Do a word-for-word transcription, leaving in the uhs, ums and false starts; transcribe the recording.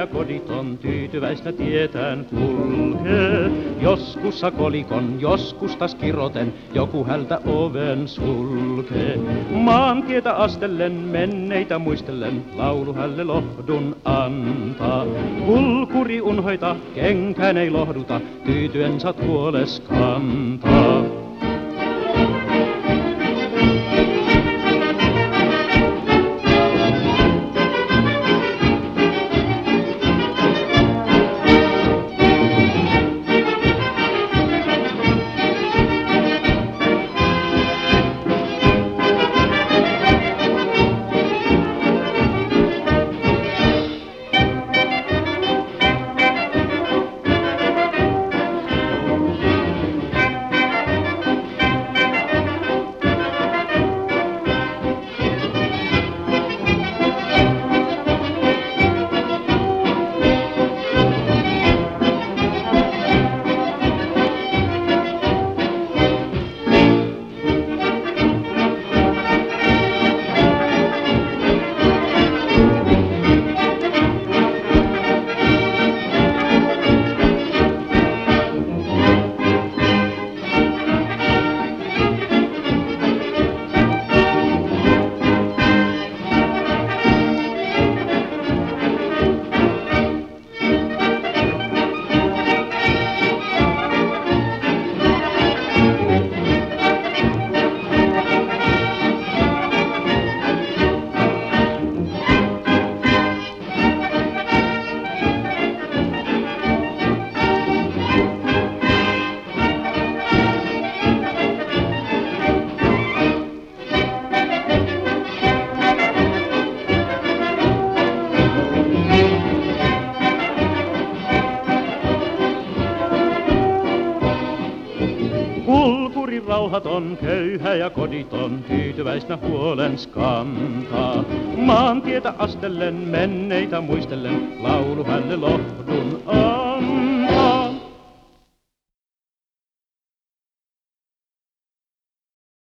ja koditon tyytyväistä tietään kulkee. Joskussa kolikon, joskus taas kiroten, joku hältä oven sulkee. Maantietä astellen, menneitä muistellen, laulu hälle lohdun antaa. Kulkuri unhoita, kenkään ei lohduta, tyytyen saat huoles kantaa. Kulkuri rauhaton, köyhä ja koditon, tyytyväistä huolens kantaa. Maantietä astellen, menneitä muistellen, laulu hälle lohdun antaa.